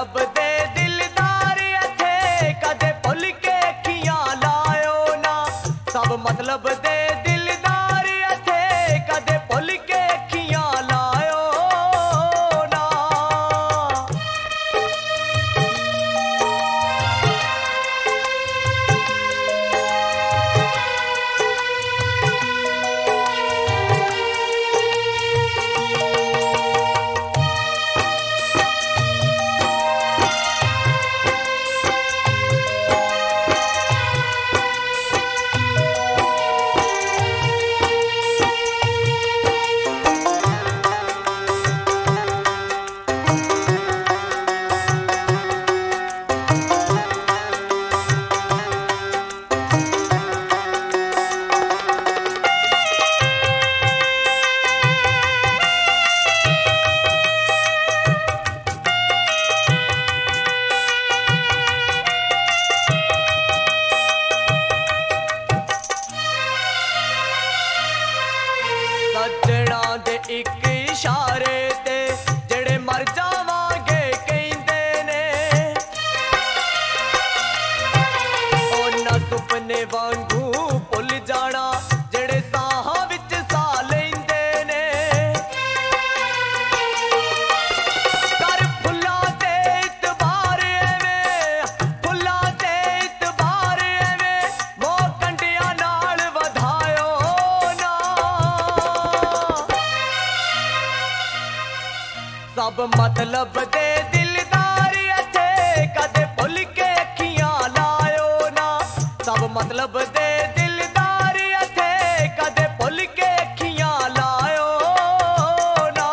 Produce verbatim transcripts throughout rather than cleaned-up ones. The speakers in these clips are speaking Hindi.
मतलब दे दिलदार इथे कदे भुल के अखियां लायो ना। सब मतलब दे दिलदार इथे कदे भुल के अखियां लायो ना। सजना दे एक इशारे ते जेड़े मर जावांगे कहंदे ने। ओना सुपने वांगू भुल जाना जेड़े साहां विच सा लैंदे ने। कर फुल्लां ते इतबार एवें, फुल्लां ते इतबार एवें, मोह कंडियां नाल वधायो ना। सब मतलब दे दिलदार इथे कदे भुल के अखियां लायो ना। सब मतलब दे दिलदार इथे कदे भुल के अखियां लायो ना।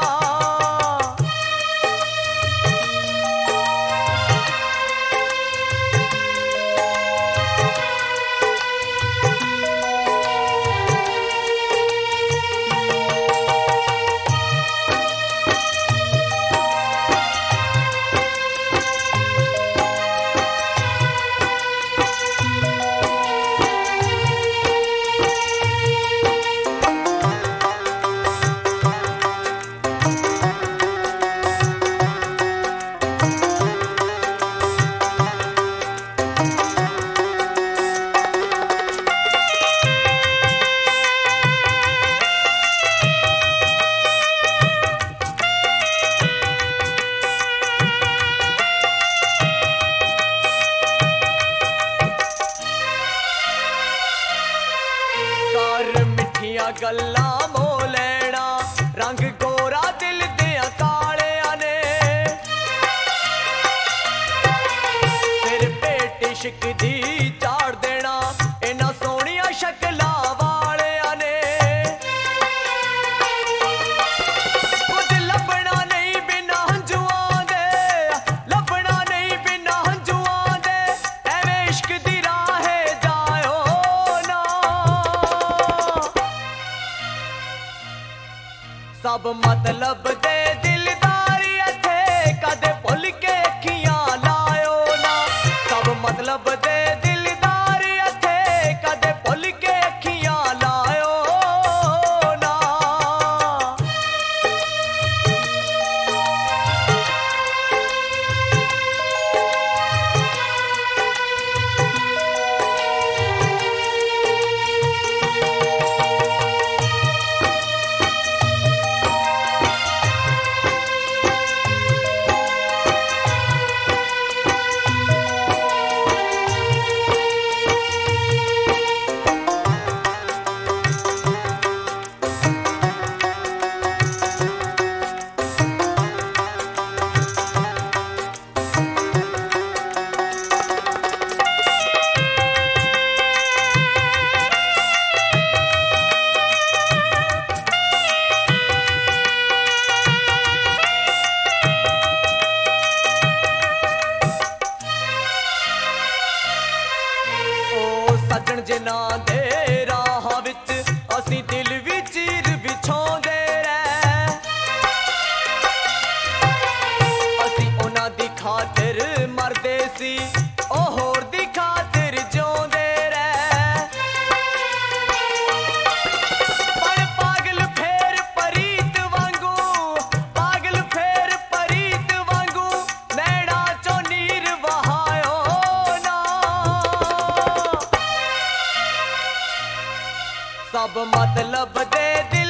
कर मिठियां गल्लां मोह लैना, रंग गोरा दिल दियां कालियां ने। फिर भेट इश्क दी चाड़ देना इन्हां सोहणियां शक्लां वालियां ने। कुछ लभना नहीं बिना हंजुआं दे, लभना नहीं बिना हंजुआं दे, एवें इश्क दी राहे जायो ना। सब मतलब दे दिलदार इथे कदे भुल के अखियां लायो ना। सब मतलब दे दिलदार इथे कदे भुल के अखियां लायो ना। सब मतलब दे